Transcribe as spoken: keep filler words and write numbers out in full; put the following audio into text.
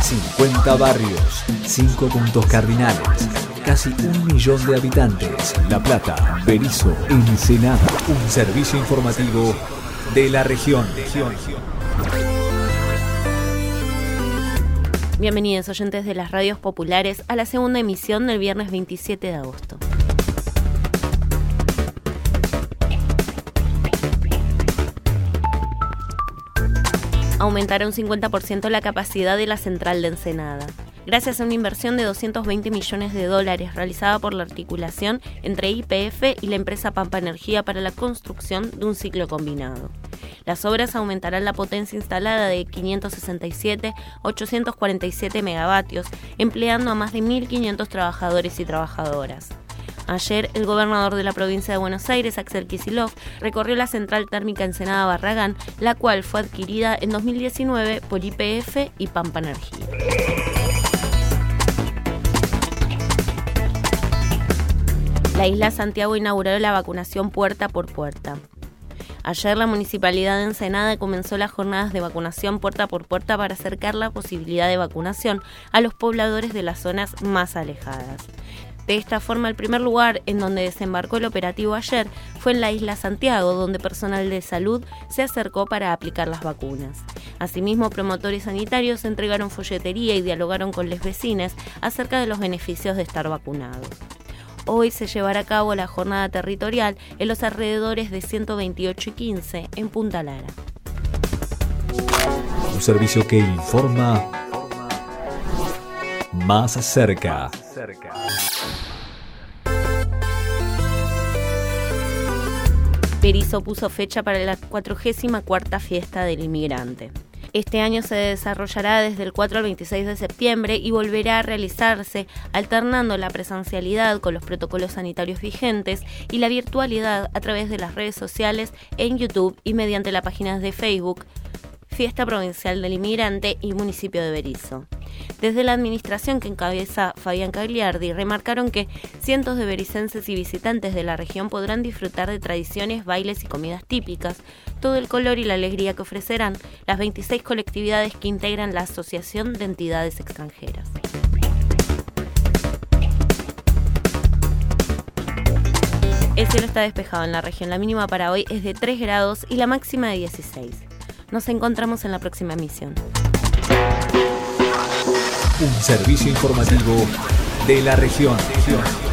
cincuenta barrios, cinco puntos cardinales, casi un millón de habitantes. La Plata, Berisso, Ensenada. Un servicio informativo de la región. Bienvenidos oyentes de las radios populares a la segunda emisión del viernes veintisiete de agosto. Aumentará un cincuenta por ciento la capacidad de la central de Ensenada, gracias a una inversión de doscientos veinte millones de dólares realizada por la articulación entre Y P F y la empresa Pampa Energía para la construcción de un ciclo combinado. Las obras aumentarán la potencia instalada de quinientos sesenta y siete a ochocientos cuarenta y siete megavatios, empleando a más de mil quinientos trabajadores y trabajadoras. Ayer, el gobernador de la provincia de Buenos Aires, Axel Kicillof, recorrió la central térmica Ensenada Barragán, la cual fue adquirida en dos mil diecinueve por Y P F y Pampa Energía. La Isla Santiago inauguró la vacunación puerta por puerta. Ayer la Municipalidad de Ensenada comenzó las jornadas de vacunación puerta por puerta para acercar la posibilidad de vacunación a los pobladores de las zonas más alejadas. De esta forma, el primer lugar en donde desembarcó el operativo ayer fue en la Isla Santiago, donde personal de salud se acercó para aplicar las vacunas. Asimismo, promotores sanitarios entregaron folletería y dialogaron con los vecinos acerca de los beneficios de estar vacunados. Hoy se llevará a cabo la jornada territorial en los alrededores de ciento veintiocho y quince en Punta Lara. Un servicio que informa más cerca. Berisso puso fecha para la cuadragésima cuarta fiesta del inmigrante. Este año se desarrollará desde el cuatro al veintiséis de septiembre y volverá a realizarse alternando la presencialidad con los protocolos sanitarios vigentes y la virtualidad a través de las redes sociales, en YouTube y mediante las páginas de Facebook, Fiesta Provincial del Inmigrante y Municipio de Berisso. Desde la administración que encabeza Fabián Cagliardi, remarcaron que cientos de bericenses y visitantes de la región podrán disfrutar de tradiciones, bailes y comidas típicas, todo el color y la alegría que ofrecerán las veintiséis colectividades que integran la Asociación de Entidades Extranjeras. El cielo está despejado en la región, la mínima para hoy es de tres grados y la máxima de dieciséis. Nos encontramos en la próxima emisión. Un servicio informativo de la región.